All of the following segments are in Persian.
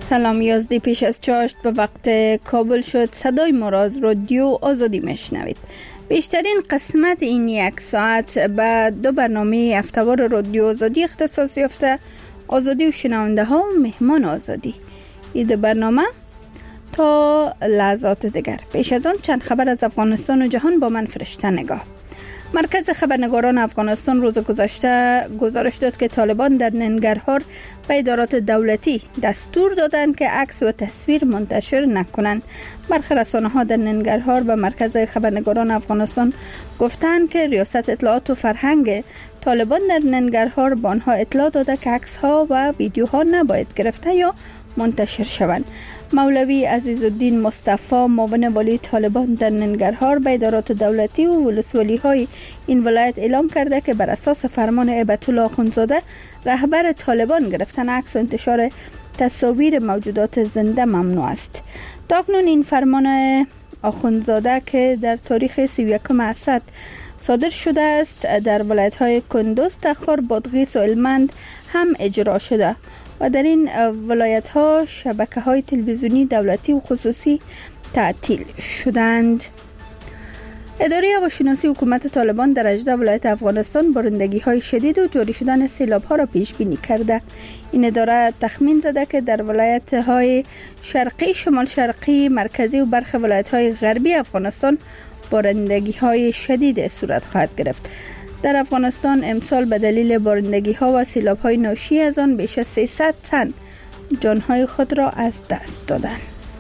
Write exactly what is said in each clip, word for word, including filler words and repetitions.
سلام. یازده پیش از چاشت به وقت کابل شد. صدای ما را از رادیو آزادی میشنوید. بیشترین قسمت این یک ساعت به دو برنامه هفته‌وار رادیو آزادی اختصاص یافته: آزادی و شنونده ها و مهمان آزادی. این دو برنامه تا لحظات دیگر. پیش از آن چند خبر از افغانستان و جهان با من فرشته نگاه. مرکز خبرنگاران افغانستان روز گذشته گزارش داد که طالبان در ننگرهار به ادارات دولتی دستور دادند که عکس و تصویر منتشر نکنند. برخی رسانه‌ها در ننگرهار به مرکز خبرنگاران افغانستان گفتند که ریاست اطلاعات و فرهنگ طالبان در ننگرهار به آنها اطلاع داده که عکس‌ها و ویدیوها نباید گرفته یا منتشر شوند. مولوی عزیزالدین مصطفی، معاون والی طالبان در ننگرهار، به ادارات دولتی و ولسوالی‌های این ولایت اعلام کرده که بر اساس فرمان هیبت الله اخندزاده رهبر طالبان گرفتن عکس و انتشار تصاویر موجودات زنده ممنوع است. تاکنون این فرمان اخندزاده که در تاریخ سی و یکم اسد صادر شده است در ولایت‌های کندوز، تخار، بادغیس و هلمند هم اجرا شده و در این ولایت‌ها شبکه‌های تلویزیونی دولتی و خصوصی تعطیل شدند. اداره هواشناسی حکومت طالبان در هجده ولایت افغانستان بارندگی‌های شدید و جاری شدن سیلاب‌ها را پیش بینی کرده. این اداره تخمین زده که در ولایت‌های شرقی، شمال شرقی، مرکزی و برخی ولایت‌های غربی افغانستان بارندگی‌های شدید صورت خواهد گرفت. در افغانستان امسال به دلیل بارندگی‌ها و سیلاب‌های ناشی از آن بیش از سیصد تن جان‌های خود را از دست دادند.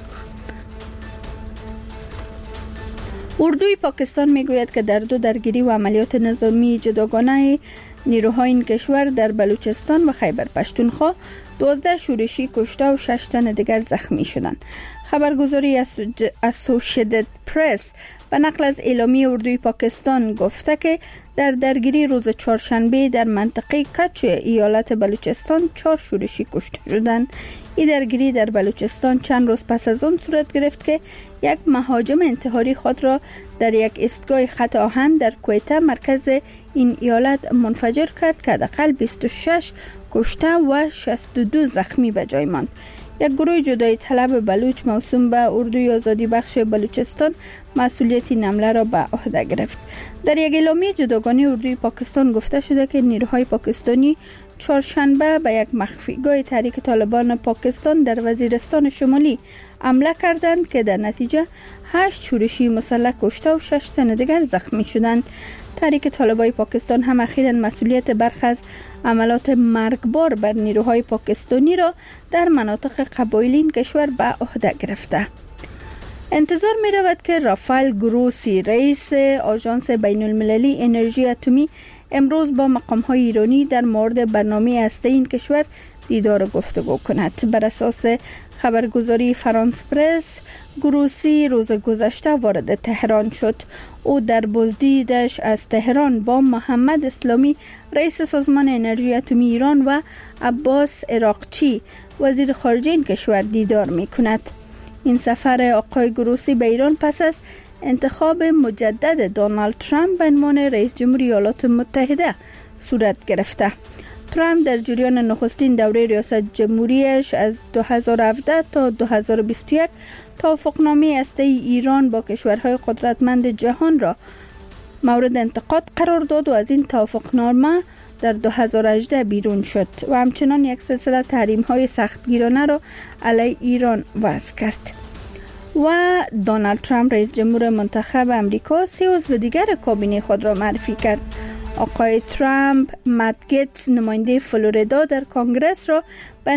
اردوی پاکستان میگوید که در دو درگیری و عملیات نظامی جداگانه نیروهای این کشور در بلوچستان و خیبر پشتونخوا دوازده شورشی کشته و شش تن دیگر زخمی شدند. خبرگزاری اسوشیتد پرس به نقل از اعلامیه اردوی پاکستان گفته که در درگیری روز چهارشنبه در منطقه کچ ایالت بلوچستان چهار شورشی کشته شدند. این درگیری در بلوچستان چند روز پس از آن صورت گرفت که یک مهاجم انتحاری خود را در یک ایستگاه خط آهن در کویته مرکز این ایالت منفجر کرد که حداقل بیست و شش کشته و شصت و دو زخمی به جای ماند. یک گروه جدایی طلب بلوچ موسوم به اردوی آزادی بخش بلوچستان مسئولیت این حمله را به عهده گرفت. در یک اعلامیه جداگانه اردوی پاکستان گفته شده که نیروهای پاکستانی چهارشنبه به یک مخفیگاه تحریک طالبان پاکستان در وزیرستان شمالی حمله کردند که در نتیجه هشت شورشی مسلح کشته و شش تن دیگر زخمی شدند. تحریک طالبان پاکستان هم اخیراً مسئولیت برخی از عملات مرگبار بر نیروهای پاکستانی را در مناطق قبایلی این کشور به عهده گرفته. انتظار می رود که رافائل گروسی، رئیس آژانس بین المللی انرژی اتمی، امروز با مقام‌های ایرانی در مورد برنامه هسته‌ای این کشور دیدار و گفتگو کند. بر اساس خبرگزاری فرانس پرس، گروسی روز گذشته وارد تهران شد. او در بازدیدش از تهران با محمد اسلامی، رئیس سازمان انرژی اتمی ایران، و عباس عراقچی، وزیر خارجه این کشور دیدار می کند. این سفر آقای گروسی به ایران پس از انتخاب مجدد دونالد ترامپ به عنوان رئیس جمهوری ایالات متحده صورت گرفته. ترامپ در جریان نخستین دوره ریاست جمهوریش از دو هزار و هفده تا دو هزار و بیست و یک توافقنامه هسته‌ای ایران با کشورهای قدرتمند جهان را مورد انتقاد قرار داد و از این توافقنامه در دو هزار و هجده بیرون شد و همچنان یک سلسله تحریم‌های سختگیرانه را علیه ایران وضع کرد. و دونالد ترامپ رئیس جمهور منتخب امریکا سه عضو دیگر کابینه خود را معرفی کرد. آقای ترامپ مت گتس، نماینده فلوریدا در کنگرس، را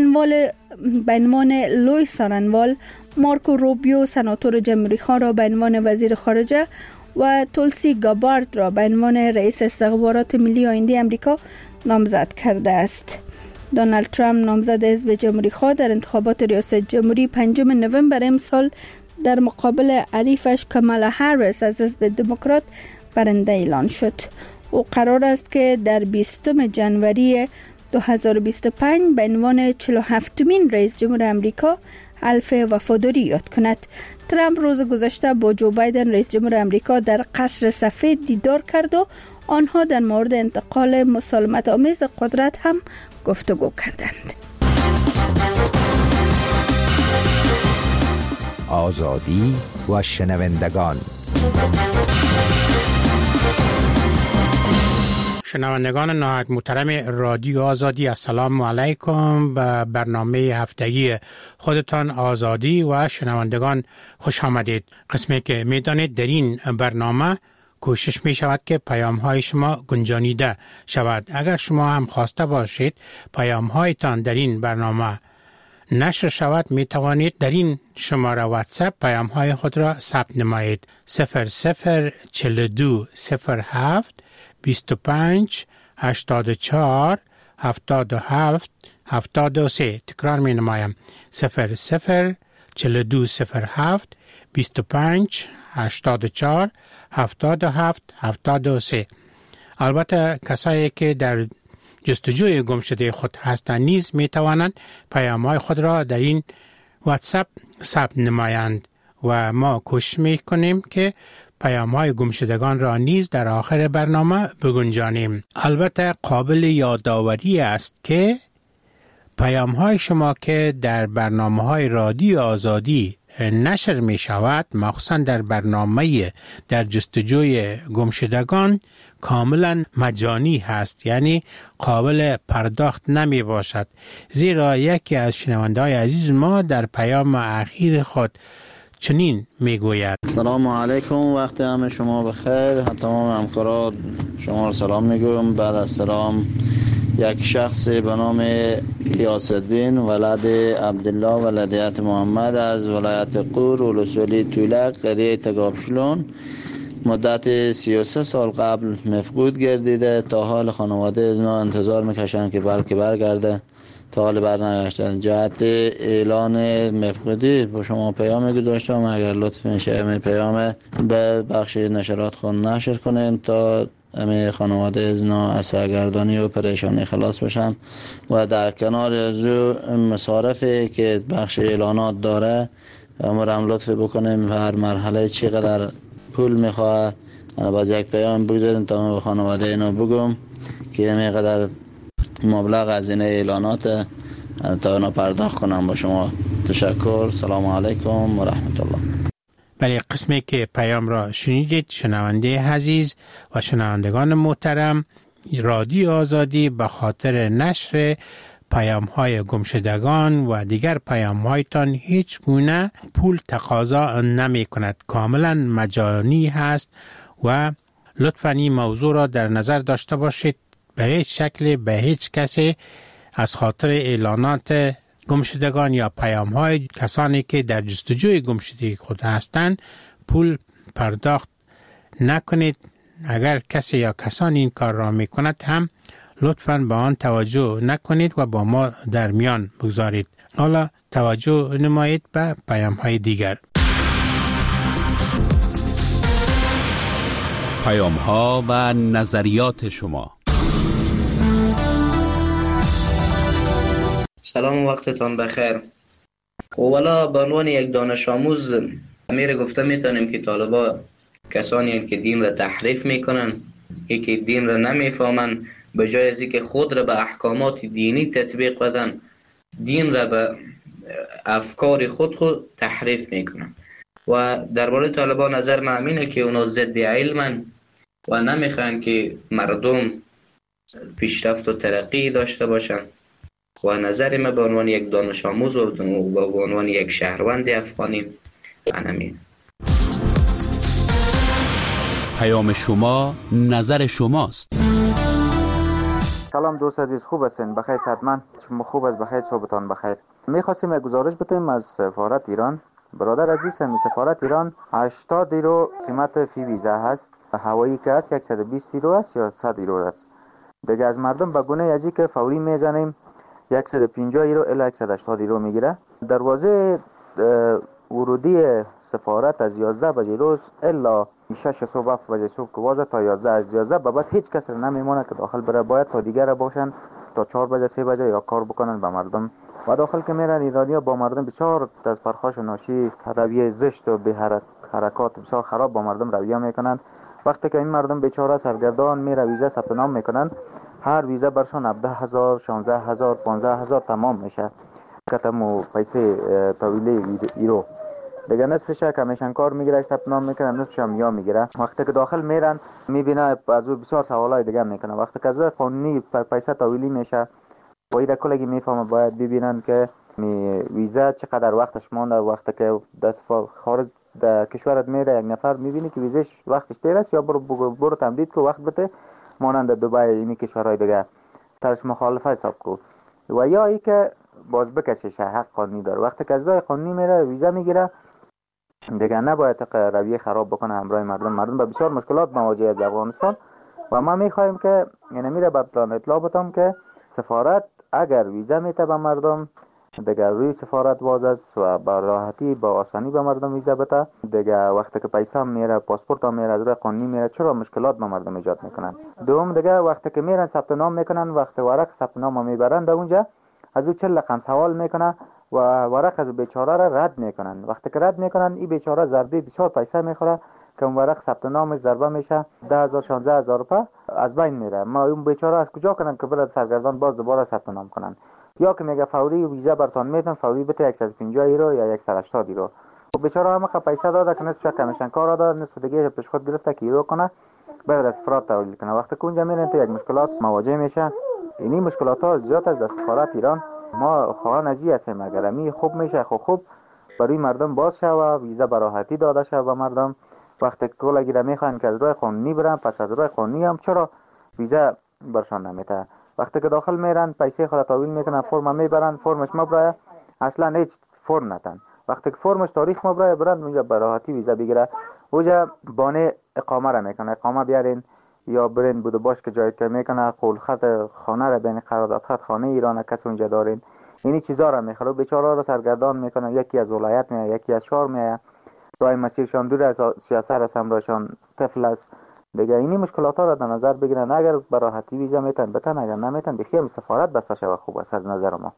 به عنوان لوی سارنوال، مارکو روبیو، سناتور جمهوری‌خواه، را به عنوان وزیر خارجه و تولسی گابارد را به عنوان رئیس استخبارات ملی آینده امریکا نامزد کرده است. دونالد ترامپ نامزد حزب جمهوری‌خواه در انتخابات ریاست جمهوری پنجم نوامبر امسال در مقابل حریفش کامالا هریس از حزب دموکرات برنده اعلان شد. او قرار است که در بیستم ژانویه دو هزار و بیست و پنج به عنوان چهل و هفتمین رئیس جمهور امریکا حلف وفاداری یاد کند. ترامپ روز گذشته با جو بایدن رئیس جمهور امریکا در قصر سفید دیدار کرد و آنها در مورد انتقال مسالمت آمیز قدرت هم گفتگو کردند. آزادی و شنوندگان. شنوندگان نهایت محترم رادیو آزادی، السلام علیکم. به برنامه هفتگی خودتان آزادی و شنوندگان خوش آمدید. قسمی که میدانید در این برنامه کوشش می شود که پیام های شما گنجانیده شود. اگر شما هم خواسته باشید پیام هایتان در این برنامه نشر شود، می توانید در این شماره واتساپ پیام های خود را ثبت نمایید. صفر صفر چهل و دو صفر هفت بیست و پنج هشتاد و چهار هفتاد و هفت هفتاد و سه. تکرار می نمایم. صفر صفر چهل و دو صفر هفت بیست و پنج هشتاد و چهار هفتاد و هفت هفتاد و سه. البته کسایی که در جستجوی گمشده خود هستند نیز می توانند پیام‌های خود را در این واتساپ ثبت نمایند و ما کوشش می کنیم که پیام‌های گمشدگان را نیز در آخر برنامه بگنجانیم. البته قابل یادآوری است که پیام‌های شما که در برنامه‌های رادیو آزادی نشر می شود، مخصوصا در برنامه در جستجوی گمشدگان، کاملا مجانی هست، یعنی قابل پرداخت نمی باشد. زیرا یکی از شنونده های عزیز ما در پیام اخیر خود چنین می گوید: سلام علیکم، وقت همه شما بخیر. تمام همکاران شما را سلام می گویم. بعد از سلام، یک شخص به نام غیاث الدین ولد عبدالله ولدیت محمد از ولایت قور ولسوالی تولک قریه تگابشلون مدت سی و سه سال قبل مفقود گردیده. تا حال خانواده از ما انتظار میکشن که بلکه برگرده، تا حال برنگشتن. جهت اعلان مفقودی با شما پیام گذاشتم، اگر لطف میشه می پیام به بخش نشرات خون نشر کنین تا همه خانواده از نا از سرگردانی و پریشانی خلاص بشن. و در کنار از مصارفی که بخش اعلانات داره امر هم لطف بکنیم هر مرحله چقدر پول میخواه باز یک پیام بگذاریم تا من به خانواده اینو بگم که همه قدر مبلغ از این اعلانات تا اینا پرداخت کنم. با شما تشکر. سلام علیکم و رحمت الله. بله، قسمی که پیام را شنیدید شنونده عزیز و شنوندگان محترم، رادیو آزادی به خاطر نشر پیام های گمشدگان و دیگر پیام هایتان هیچ گونه پول تقاضا نمی کند، کاملا مجانی هست و لطفاً این موضوع را در نظر داشته باشید. به هیچ شکل به هیچ کسی از خاطر اعلانات گمشدگان یا پیام های کسانی که در جستجوی گمشدگی خود هستند پول پرداخت نکنید. اگر کسی یا کسانی این کار را می کند هم لطفاً به آن توجه نکنید و با ما در میان بگذارید. حالا توجه نمایید به پیام های دیگر. پیام ها و نظریات شما. سلام و وقتتان بخیر. اولا به عنوان یک دانش آموز میره گفته میتونیم که طالبا کسانی هستند که دین را تحریف میکنن، یکی دین را نمیفهمن، به جای از اینکه خود را به احکامات دینی تطبیق بدن، دین را به افکار خود خود تحریف میکنن. و درباره طالبا نظر من اینه که اونا ضد علمن و نمیخوان که مردم پیشرفت و ترقی داشته باشن. و نظر من به عنوان یک دانش آموز و به عنوان یک شهروند افغانی همین. پیام شما نظر شماست. سلام دوست عزیز، خوب هستین؟ بخیر صحتمند؟ شما خوب است؟ بخیر، صحبتان بخیر. می‌خواستیم یک گزارش بدیم از سفارت ایران. برادر عزیز، می سفارت ایران هشتاد یورو قیمت فی ویزا هست. هوایی که است صد و بیست یورو است یا صد یورو است. دیگه از مردم به گونه ازی که فوری میزنیم صد و پنجاه یورو الی صد و هشتاد یورو میگیره. دروازه ورودی سفارت از یازده بجه روز الا شش صبح هفت بجه صبح که وازه تا یازده، از یازده به بعد هیچ کس نمیمونه که داخل بره. باید تا دیگر باشن تا چهار بجه سه بجه یا کار بکنن به مردم. و داخل که میرن ایرانیا با مردم بسیار از پرخاش و ناشی رویه زشت و به حرکات بسیار خراب با مردم رویه میکنن. وقتی که این مردم بیچاره سرگردان میره ویزا ثبت نام میکنن، هر ویزا برشان هفده هزار، شانزده هزار، پانزده هزار تمام میشه. کتمو پیسه طویله ایرو. دیگه نصفش کمیشن کار میگیره، ثبت نام میکنه، نصفش هم یا میگیره. وقتی که داخل میرن میبینه از او بسیار سوالای دیگه میکنه. وقتی که از قانونی پیسه تحویلی میشه باید کلگی میفهمه باید ببینن که می ویزا چقدر وقتش مونده. وقتی که دست خارج در کشورت میره یک نفر میبینی که ویزاش وقتش دیر است یا برو برو تمدید که وقت بده مانند دبی این کشورهای دیگه ترش مخالفه حساب کو و یا ای که باز بکشش حق قانونی داره. وقتی که از راه قانونی میره ویزا میگیره دیگه نباید رویه خراب بکنه همراه مردم. مردم به بسیار مشکلات مواجه از افغانستان و ما میخوایم که یعنی میره براتون اطلاع بدم که سفارت اگر ویزا میته به مردم دیگه روی سفارت باز است و با راحتی با آسانی به مردم ویزا بده. دیگه وقتی که پیسه میره پاسپورت هم میره از راه قانونی میره چرا مشکلات به مردم ایجاد میکنن. دوم دیگه وقتی که میرن ثبت نام میکنن وقتی ورق ثبت نام میبرن در اونجا از او چهل رقم سوال میکنه و ورق از بیچاره را رد میکنن. وقتی که رد میکنن این بیچاره ضربه بسیار پیسه میخوره که اون ورق ثبت نامش ضربه میشه ده هزار شانزده هزار روپیه از بین میره. ما اون بیچاره از کجا کنن که برای سرگردان باز دوباره ثبت نام کنن. یا که میگه فوری ویزا براتون میدن فوری بده صد و پنجاه یورو یا صد و هشتاد یورو. خب بیچاره هم پیسه داده که نصفش کمیشن کار داده نصف دیگه پیش خود گرفته که یورو کنه بعد از سفارت تحویل کنه. وقتی که اونجا میرن تو یک مشکلات مواجه میشه. این مشکلات ها زیاد از سفارت ایران ما خواهان ازی هستیم اگر می خوب میشه خب خوب برای مردم باز شه و ویزا به راحتی داده شه به مردم. وقتی کلا گیره میخوان که از راه قانونی برن پس از راه قانونی هم چرا ویزا برشان نمیته. وقتی که داخل میرن پیسه خود تحویل میکنن فرم میبرن فرمش مبرای اصلا هیچ فرم نتن. وقتی که فرمش تاریخ مبرای برن اونجا به راحتی ویزا بگیره. اونجا بانه اقامه را میکنه اقامه بیارین یا برین بودو باش که جای که میکنه قول خط خانه را بین قرارداد خط خانه ایران کس اونجا دارین اینی چیزا را میخره. بیچاره را سرگردان میکنه یکی از ولایت میاد یکی از شهر میاد راه مسیرشان دور از سیاست است همراهشان طفل است دیگه. اینی مشکلات ها را در نظر بگیرن. اگر به راحتی ویزا میتن بتن اگر نمیتن بخیر سفارت بسته شود خوب است از نظر ما.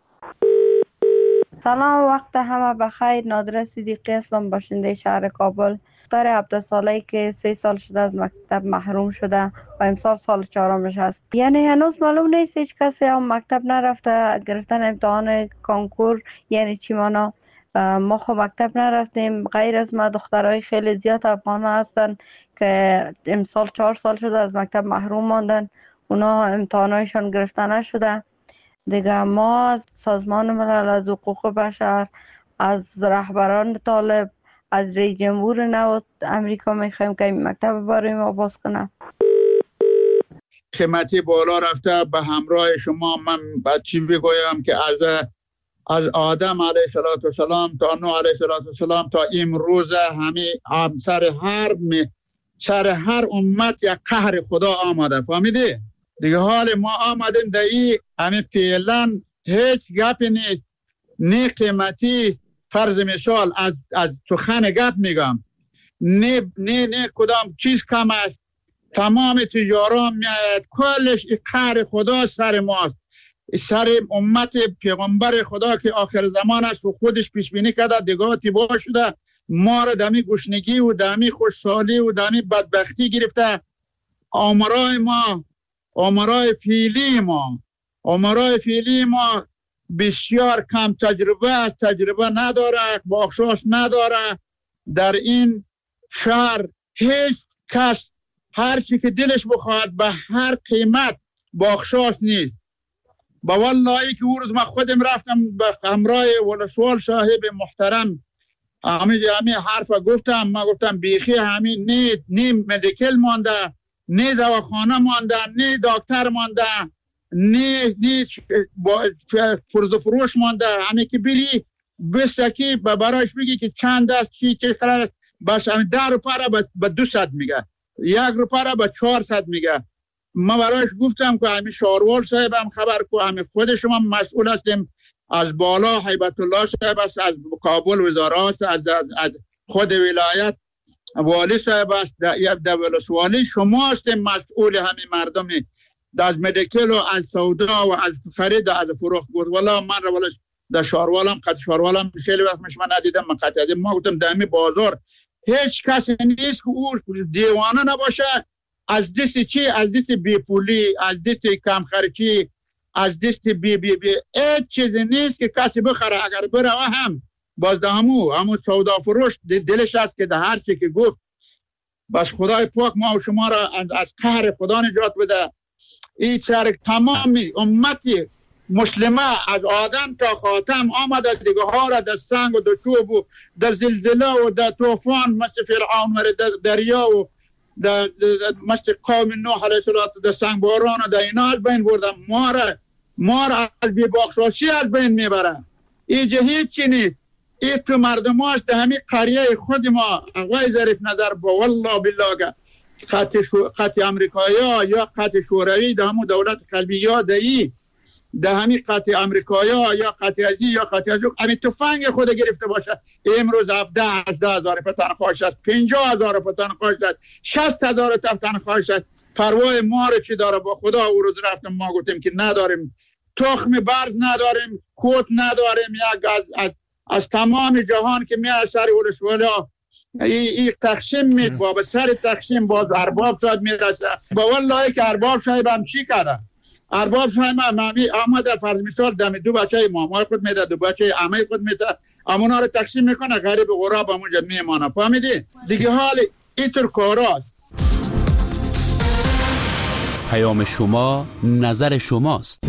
سلام وقت همه بخیر. نادره صدیقی هستم باشنده شهر کابل. دختر هفده ساله که سه سال شده از مکتب محروم شده و امسال سال چهارمش هست. یعنی هنوز معلوم نیست هیچ کسی هم مکتب نرفته گرفتن امتحان کانکور یعنی چی مانا. ما خب مکتب نرفتیم غیر از ما دخترای خیلی زیاد افغان هستن که امسال چهار سال شده از مکتب محروم ماندن اونا امتحانایشان گرفته نشده دیگه. ما از سازمان ملل از حقوق بشر از رهبران طالب از رئیس جمهور نو امریکا میخوایم که این مکتب برای ما باز کنه. قیمتی بالا رفته به همراه شما. من بعد چی بگویم که از از آدم علیه السلام تا نوح علیه السلام تا امروز همه هم سر هر سر هر امت یک قهر خدا آمده فهمیدی دیگه. حال ما آمدیم در این همه فعلا هیچ گپی نیست. نه قیمتی فرض مثال از از سخن گپ میگم نه نه نه کدام چیز کم است. تمام تجاران میاید کلش قهر خدا سر ماست سر امت پیغمبر خدا که آخر زمان است و خودش پیش بینی کرده دیگه تیبا شده ما را دمی گشنگی و دمی خوشحالی و دمی بدبختی گرفته. آمرای ما آمرای فیلی ما آمرای فیلی ما بسیار کم تجربه تجربه نداره بخشش نداره. در این شهر هیچ کس هر چی که دلش بخواد به هر قیمت بخشش نیست. با والله که اون روز من خودم رفتم به همراه ولسوال صاحب محترم همین همین حرف گفتم. ما گفتم بیخی همین نه نه مدیکل مانده نه دواخانه مانده نه دکتر مانده نه نه فرض فروش مانده. همین که بری بستکی به براش بگی که چند است چی چه قرار بس همین ده روپیه را به دویست میگه یک روپیه را به چهارصد میگه. ما برایش گفتم که همین شاروال صاحب هم خبر کو همین خود شما مسئول هستیم از بالا هیبت الله صاحب است از کابل وزارت است از, از, از خود ولایت والی صاحب است در ولسوالی شما هستیم مسئول همین مردمی از مدیکل و از سودا و از خرید و از فروخت. گفت والا من رو ولش در شاروالم قد شاروالم خیلی وقت من ندیدم من قطع ادیم. ما گفتم در همین بازار هیچ کسی نیست که او دیوانه نباشه از دست چی از دست بی پولی از دست کم خرچی از دست بی بی بی هیچ چیز نیست که کسی بخره. اگر بره هم باز ده همو همو سودا فروش دلش هست که ده هر چی که گفت بس خدای پاک ما و شما را از قهر خدا نجات بده. این چرک تمامی امتی مسلمه از آدم تا خاتم آمده دیگه ها را در سنگ و در چوب و در زلزله و در طوفان مثل فرعون و در دریا و در مثل قوم نوح علیه السلام در سنگ باران و در اینا از بین برده. ما را ما را از بی‌بخشاشی از بین میبره. اینجا هیچ چی نیست. این تو مردماش در همین قریه خود ما آقای ظریف نظر با والله بالله خط شو... خط امریکایی ها یا خط شوروی در همون دولت قلبی یا دایی در همین خط امریکایی ها یا خط ازی یا خط ازی همین تفنگ خود گرفته باشه امروز هفده هشده هزار پا تنخواهش هست، پنجاه هزار پا تنخواهش هست، شست هزار تا تنخواهش هست. پروای ما رو چی داره؟ با خدا او روز رفتم ما گفتیم که نداریم، تخم برز نداریم، کوت نداریم. یک از, از, از تمام جهان که میاد سر ولسوالا این تقسیم میکنه، به سر تقسیم باز ارباب شاید میرسه. با والله که ارباب شاید هم چی کرده؟ ارباب شاید هم آمده فرض مثال دم دو بچه مامای خود میده، دو بچه عمه خود میده، امونا رو تقسیم میکنه، غریب غراب همونجا میمانه. فهمیدی؟ دیگه حال اینطور کاراست. پیام شما نظر شماست.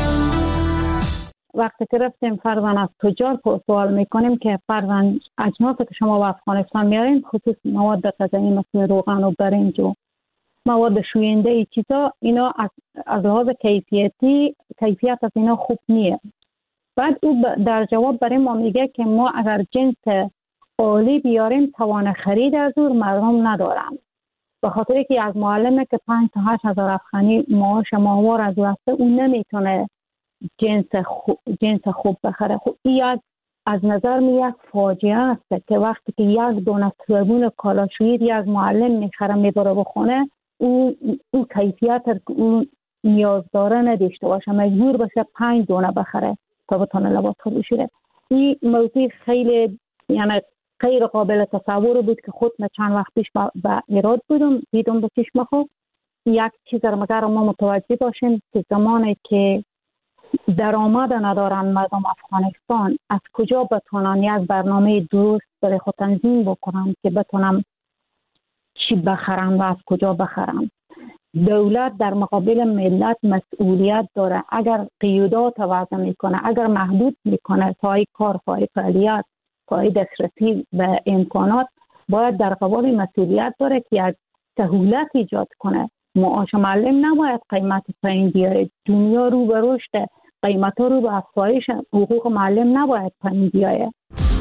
وقتی که رفتیم فرزن از تجار سوال میکنیم که فرزن اجناس که شما به افغانستان میارین خصوص مواد غذایی مثل روغن و برنج و مواد شوینده ای چیزا، اینا از, از لحاظ کیفیتی کیفیت از اینا خوب نیه. بعد او در جواب برای ما میگه که ما اگر جنس عالی بیاریم توان خرید از او مردم ندارن، به خاطر که از معلمه که پنج تا هشت هزار افغانی معاش ماهوار از واسه اون نمیتونه جنس خوب جنس خوب بخره. خب این یک از نظر می یک فاجعه است که وقتی که یک دونه صابون کالاشویی یک معلم میخره میبره بخونه، او او کیفیت او نیاز داره نداشته باشه، مجبور باشه پنج دونه بخره تا بتونه لباس بپوشه. این موضوع خیلی یعنی غیر قابل تصور بود که خود من چند وقت پیش به ایراد بودم، دیدم به چشم خود. یک چیز رو مگر ما متوجه باشیم که زمانی که درآمد ندارن مردم افغانستان، از کجا بتونن یک برنامه درست برای خود تنظیم بکنن که بتونن چی بخرن و از کجا بخرن. دولت در مقابل ملت مسئولیت داره. اگر قیودات وضع میکنه، اگر محدود میکنه پای کار، پای فعالیت، پای دسترسی به امکانات، باید در قبال مسئولیت داره که یک سهولت ایجاد کنه. معاش معلم نباید قیمت پایین بیاره. دنیا رو به رشد، قیمت ها رو به افزایش، حقوق معلم نباید پایین بیاره.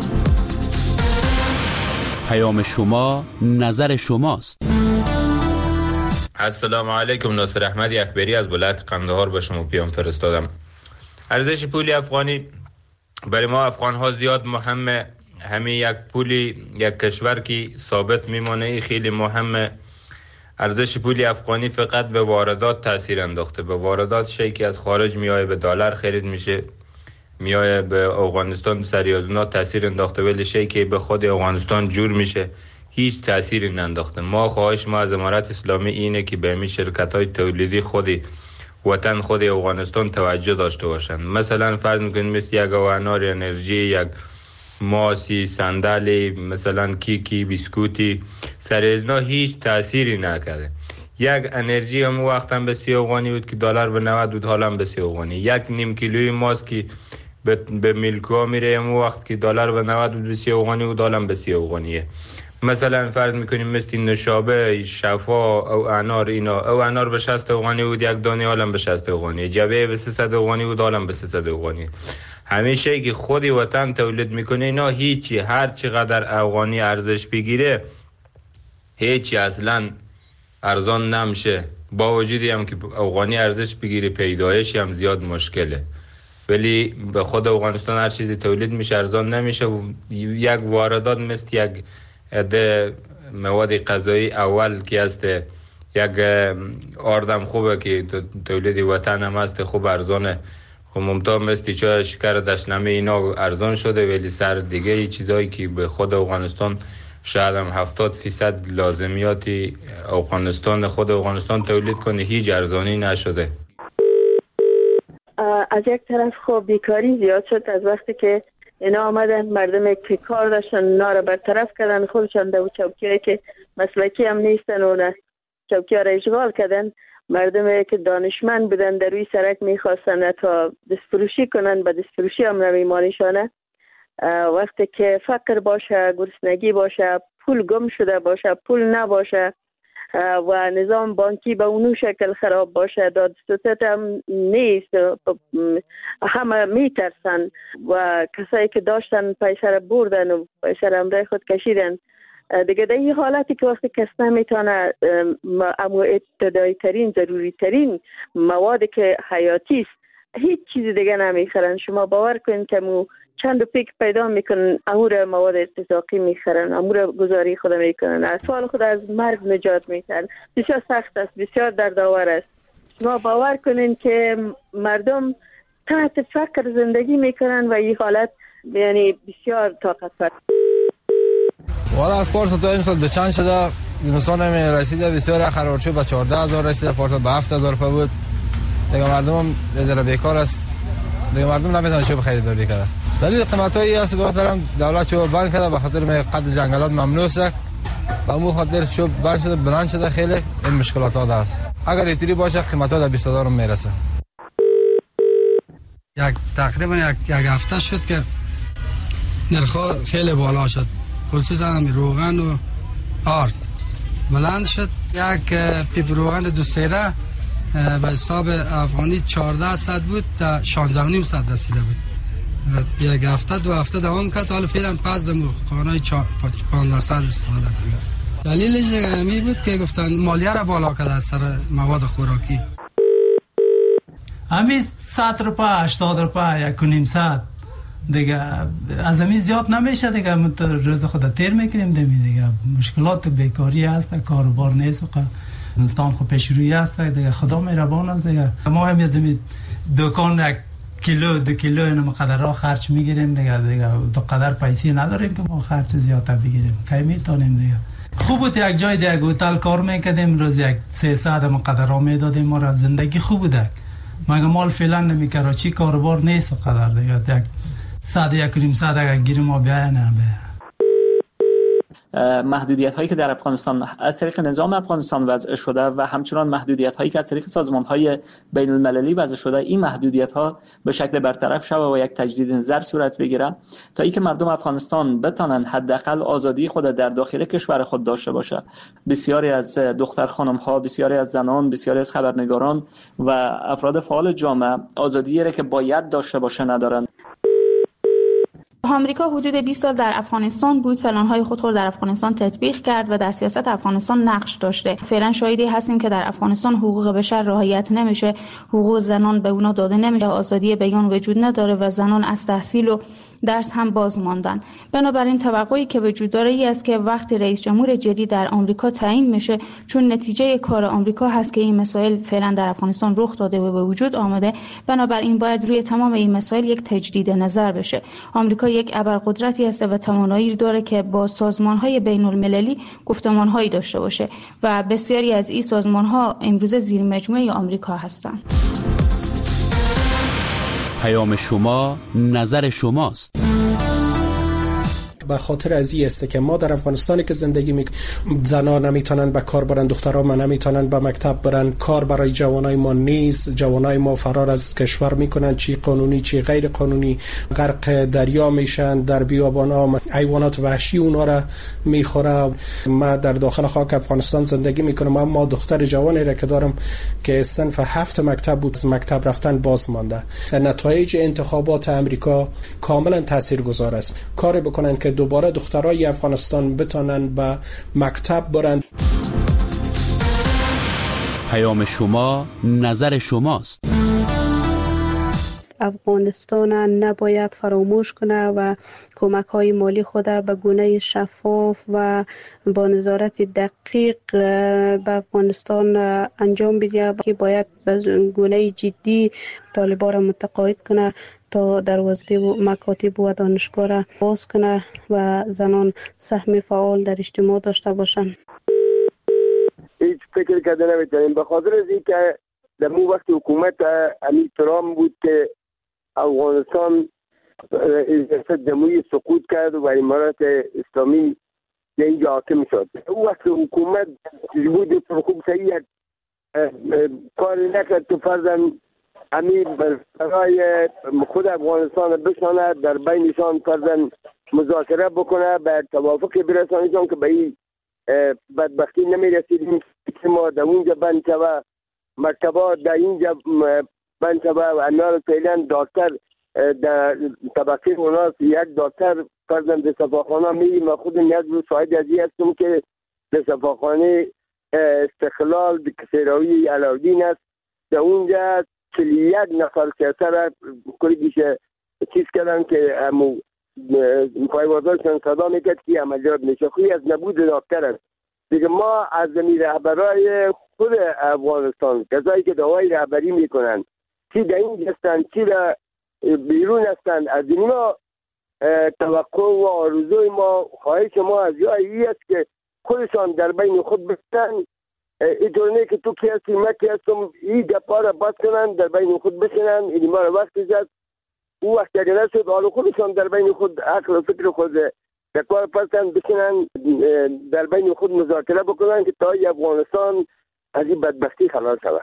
پیام شما نظر شماست. السلام علیکم. ناصر احمد اکبری از ولایت قندهار به شما پیام فرستادم. ارزش پول افغانی برای ما افغان ها زیاد مهمه. همین یک پولی یک کشور که ثابت میمونه ای خیلی مهمه. ارزش پول افغانی فقط به واردات تاثیر انداخته. به واردات شیء که از خارج میایه به دلار خرید میشه، میایه به افغانستان سریازونات تاثیر انداخته، ولی شیء که به خود افغانستان جور میشه هیچ تأثیری ننداخته. ما خواهش ما از امارت اسلامی اینه که به همین شرکت‌های تولیدی خودی وطن خود افغانستان توجه داشته باشند. مثلا فرض میکنیم مثل یک انار انرژی، یک ماسی، صندلی، مثلا کیکی، بیسکوتی، سر ازنا هیچ تأثیری نکرده. یک انرژی هم وقت هم به سی افغانی بود که دلار به نود بود، حالا هم به سی افغانی. یک نیم کیلوی ماست که به, به میلکو میره هم وقت که دلار به نود بود به سی افغانی بود، حالا هم به سی افغانیه. مثلا فرض میکنیم مثل نشابه، شفا او انار، اینا او انار به شصت افغانی بود یک دانه، حالا به شصت افغانی. جبه به سیصد افغانی بود، حالا به سیصد افغانی. همیشه که خودی وطن تولید میکنه اینا هیچی، هر چقدر افغانی ارزش بگیره هیچی اصلا ارزان نمیشه. با وجودی هم که افغانی ارزش بگیره پیدایش هم زیاد مشکله، ولی به خود افغانستان هر چیزی تولید میشه ارزان نمیشه. یک واردات مثل یک عده مواد غذایی اول که هست، یک آردم خوبه که تولید وطن هم هست، خوب ارزانه. خب ممتاز مثل چای شکر دشنمه اینا ارزان شده، ولی سر دیگه ای چیزایی که به خود افغانستان شاید هم هفتاد فیصد لازمیاتی افغانستان خود افغانستان تولید کنه هیچ ارزانی نشده. از یک طرف خب بیکاری زیاد شد از وقتی که اینا آمدن مردم که کار داشتن نار برطرف کردن، خودشان در چوکیایی که مسلکی هم نیستن و نه چوکی ها را اشغال کردن. مردم که دانشمند بودن در روی سرک میخواستن تا دستفروشی کنن، به دستفروشی هم نمیمانیشانه. وقتی که فقر باشه، گرسنگی باشه، پول گم شده باشه، پول نباشه و نظام بانکی به اونو شکل خراب باشه، دادستان هم نیست، همه میترسن و کسایی که داشتن پیسر بردن و پیسر امرای خود کشیدن. دیگه در این حالتی که وقتی کس نمیتونه اما ابتدایی ترین ضروری ترین مواد که حیاتی است هیچ چیز دیگه نمیخرن. شما باور کنید که مو چند پیک پیدا میکنن امور مواد استحقاقی میخرن، امور گزاری خود میکنن، اطفال خود از مرگ نجات میتن. بسیار سخت است، بسیار دردآور است. شما باور کنین که مردم تحت فقر زندگی میکنن و این حالت یعنی بسیار طاقت فرسا. والا از پارسال تا امسال دوچند شده، زمستان هم رسیده بسیار خراب شد، به چهارده هزار رسیده، پارسال به هفت هزار روپیه بود. دیگه مردم هم ذره بیکار است، دیگه مردم نمیتونه چوب خریداری کنه. دلیل قیمتایی است به خاطر دولت چوب بند کرده، به خاطر قطع جنگلات ممنوع است، به مو خاطر چوب بند شده، برند شده، خیلی این مشکلات ها است. اگر اینطوری باشه قیمت ها در بیست هزار میرسه. یک تقریبا یک یک هفته شد که نرخ خیلی بالا شد، خصوصا روغن و آرد بلند شد. یک پیپ روغن دو سیره به حساب افغانی چهارده صد بود تا شانزده و نیم صد رسیده بود. یک هفته دو هفته دوام کرد، حالا فعلا پس در قانون پانزده صد استفاده کرد. دلیلش همی بود که گفتن مالیه را بالا کرده از سر مواد خوراکی. همین صد روپه هشتاد روپه یک و نیم صد دیگه از همین زیاد نمیشه دیگه. ما روز خود تیر میکنیم دیگه. مشکلات بیکاری هست، کاروبار نیست، زمستان خود پیش روی هست دیگه. خدا مهربان است دیگه. ما هم از همین دکان یک کیلو دو کیلو اینو مقدر را خرج میگیریم دیگه. دیگه تو قدر پیسی نداریم که ما خرج زیادتر بگیریم، کی میتونیم دیگه. خوب بود یک جای دیگه هتل کار میکردیم، روز یک سیصد مقدر را میدادیم، ما را زندگی خوب بود. مگه مال فعلا نمی کراچی کاروبار نیست قدر دیگه. یک صد یک و نیم صد اگر گیریم ما بیایه نه بیایه. محدودیت هایی که در افغانستان از طریق نظام افغانستان وضع شده و همچنان محدودیت هایی که از طریق سازمان های بین المللی وضع شده، این محدودیت ها به شکل برطرف شود و یک تجدید نظر صورت بگیره تا اینکه مردم افغانستان بتانند حداقل آزادی خود در داخل کشور خود داشته باشه. بسیاری از دختر خانم ها، بسیاری از زنان، بسیاری از خبرنگاران و افراد فعال جامعه آزادی را که باید داشته باشه ندارند. آمریکا حدود بیست سال در افغانستان بود، پلن‌های خود را در افغانستان تطبیق کرد و در سیاست افغانستان نقش داشته. فعلا شاهدی هستیم که در افغانستان حقوق بشر رعایت نمیشه، حقوق زنان به اونا داده نمیشه، آزادی بیان وجود نداره و زنان از تحصیل و درس هم باز ماندن. بنابراین توقعی که وجود داره ای است که وقتی رئیس جمهور جدید در آمریکا تعیین میشه، چون نتیجه کار آمریکا هست که این مسائل فعلا در افغانستان رخ داده و به وجود آمده، بنابراین باید روی تمام این مسائل یک تجدید نظر بشه. آمریکا یک ابرقدرتی است و توانایی داره که با سازمان‌های بین‌المللی گفتمان‌هایی داشته باشه و بسیاری از این سازمان‌ها امروزه زیر مجموعه آمریکا هستند. پیام شما نظر شماست. به خاطر از این است که ما در افغانستانی که زندگی می زنان نمیتونن به کار برن، دخترها ما نمیتونن به مکتب برن، کار برای جوانای ما نیست، جوانای ما فرار از کشور میکنن، چی قانونی چی غیر قانونی، غرق دریا میشن، در بیابان‌ها حیوانات وحشی اونا را میخوره. ما در داخل خاک افغانستان زندگی میکنم، اما دختر جوانی را که دارم که صنف هفت مکتب بود، مکتب رفتن باز مانده. نتایج انتخابات امریکا کاملا تاثیرگذار است. کاری بکنن که دوباره دخترای افغانستان بتانن به مکتب برن. پیام شما نظر شماست. افغانستان نباید فراموش کنه و کمک های مالی خود به گونه شفاف و با نظارت دقیق به افغانستان انجام بده، که باید به گونه جدی طالبان را متقاعد کنه تا دروازه و مکاتب و دانشگاه را باز کنه و زنان سهم فعال در اجتماع داشته باشند. هیچ فکر کرده نمیتونیم، به خاطر از این که در اون وقت حکومت امیر ترامپ بود که افغانستان ریاست جمهوری سقوط کرد و امارات اسلامی در اینجا حاکم شد. او وقت حکومت بود خوب صحیح کار نکرد که فرضاً امیر برای خود افغانستان بشانه، در بینشان فرضاً مذاکره بکنه، به توافق برسانشان که به این بدبختی نمی رسیدیم که ما در اونجا بند شوه، مکتبا در اینجا بند شوه و انار فعلا دکتر در طبقه اوناس یک دکتر فرضاً در شفاخانه می ما خود نیاز رو شاهد ازی هستم که در شفاخانه استقلال کسیراوی علاودین است، در اونجا چلی یک نفر سیاسر کلی بیشه چیز کردن که امو پایوازاشون صدا میکرد که عملیات میشه. خوی از نبود دکتر است دیگه. ما از زمین رهبرای خود افغانستان کسایی که دعای رهبری میکنن چی در این هستن چی در بیرون هستن، از اینا توقع و آرزوی ما خواهش ما از جایی است که خودشان در بین خود بستن، اینطور نه که تو کی هستی من کی هستم، این گپا را بات کنن در بین خود بشنن، این ما را وقت زد او وقت اگر نشد حالا خودشان در بین خود عقل و فکر خود در کار پرسن بشنن، در بین خود مذاکره بکنن که تا افغانستان از این بدبختی خلاص شود.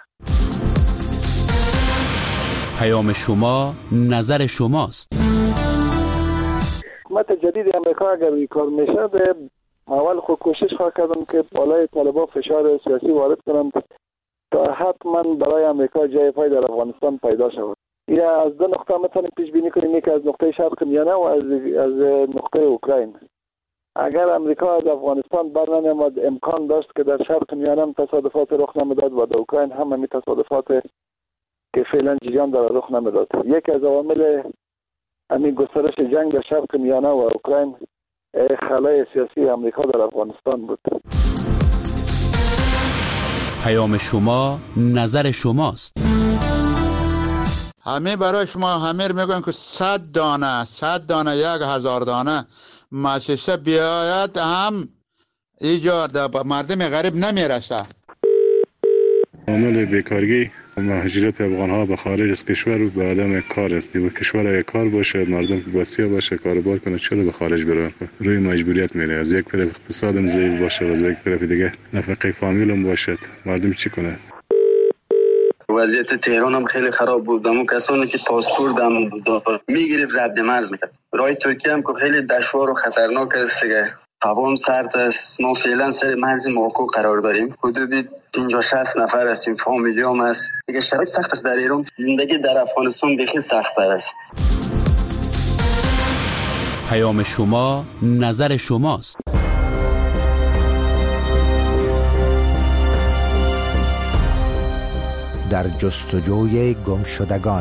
پیام شما نظر شماست. حکومت جدید امریکا اگر این کار میشه به اول خود کوشش خواهد کردم که بالای طالبان فشار سیاسی وارد کنم تا حتما برای امریکا جای پای در افغانستان پیدا شود. یا از دو نقطه میتونیم پیش بینی کنیم، یکی از نقطه شرق میانه و از از نقطه اوکراین. اگر امریکا از افغانستان برنمیامد امکان داشت که در شرق میانه تصادفات رخ نمیداد و در اوکراین هم همین تصادفات که فعلا جریان داره رخ نمیداد. یکی از عوامل همین گسترش جنگ در شرق میانه و اوکراین خلای سیاسی امریکا در افغانستان بود. پیام شما نظر شماست. همه برای شما همه میگویم که صد دانه صد دانه یک هزار دانه مؤسسه بیاید هم اینجا مردم غریب نمیرسه. عامل بیکارگی و مهاجرت افغان ها به خارج از کشور و به عدم کار است. و کشور اگه کار باشه، مردم بسیار باشه، کاروبار کنه، چرا به خارج بره؟ روی مجبوریت میره. از یک طرف اقتصادم ضعیف باشه و از یک طرف دیگه نفقه فامیلم باشه، مردم چی کنه؟ وضعیت تهران هم خیلی خراب بود. همون کسانی که پاسپورت هم میگرفت رد مرز میکرد. راه ترکیه هم که خیلی دشوار و خطرناک است دیگه. هوا هم سرد است. ما فعلا سر مرز ماکو قرار داریم. حدود پنجاه شصت نفر هستیم، فامیلی هم است دیگه. شرایط سخت است در ایران. زندگی در افغانستان بخی سخت‌تر است. پیام شما نظر شماست. در جستجوی گمشدگان.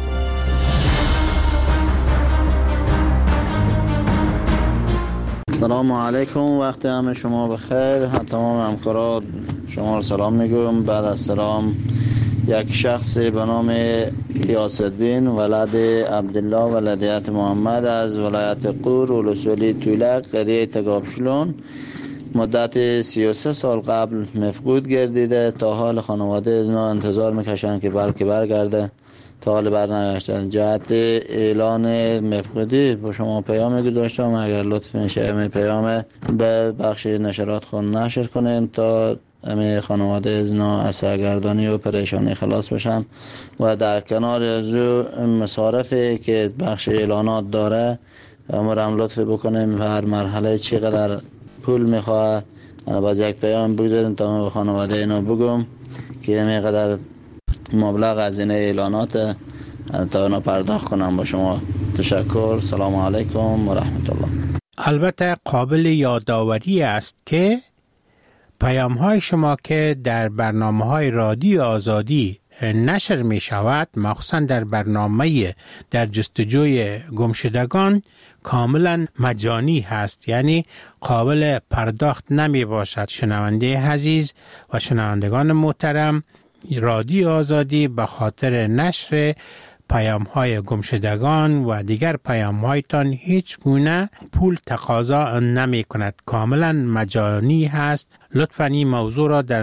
سلام علیکم، وقت همه شما بخیر. تمام همکاران شما رو سلام میگم. بعد از سلام یک شخص به نام غیاث الدین ولد عبدالله ولدیت محمد از ولایت قور ولسوالی تولک قریه تگابشلون مدت سی و سه سال قبل مفقود گردیده. تا حال خانواده از اینا انتظار میکشن که بلکه برگرده، تا حال برنگشتن. جهت اعلان مفقودی با شما پیام گذاشتم، اگر لطف میشه همه پیام به بخش نشرات خون نشر کنین تا همه خانواده از اینا از سرگردانی و پریشانی خلاص بشن. و در کنار از مصارفی که بخش اعلانات داره امرم لطف بکنیم هر مرحله چقدر پول میخواه انا باز یک پیام بگذاریم تا به خانواده اینا بگم که همه قدر مبلغ از این اعلانات تا اینا پرداخت کنم. با شما تشکر. سلام علیکم و رحمت الله. البته قابل یادآوری است که پیام های شما که در برنامه های رادیو آزادی نشر می شود، مخصوصا در برنامه در جستجوی گمشدگان، کاملا مجانی هست، یعنی قابل پرداخت نمی باشد. شنونده عزیز و شنوندگان محترم، رادیو آزادی به خاطر نشر پیام های گمشدگان و دیگر پیام هایتان هیچ گونه پول تقاضا نمی کند، کاملا مجانی هست. لطفاً این موضوع را در